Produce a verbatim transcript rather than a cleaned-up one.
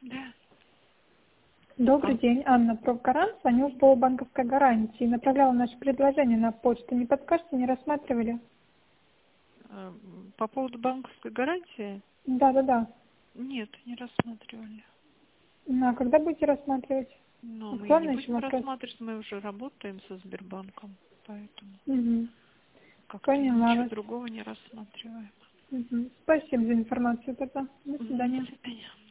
Да. Добрый А, день, Анна Профгарант. Звоню по банковской гарантии. Направляла наше предложение на почту. Не подскажете, не рассматривали? а, По поводу банковской гарантии? Да, да, да. Нет, не рассматривали. Ну, а когда будете рассматривать? Но мы и не Актуальный еще будем вопрос. рассматривать, мы уже работаем со Сбербанком, поэтому Угу. как-то мы Поняла ничего вас. другого не рассматриваем. Угу. Спасибо за информацию тогда. До Мгм, до свидания. свидания.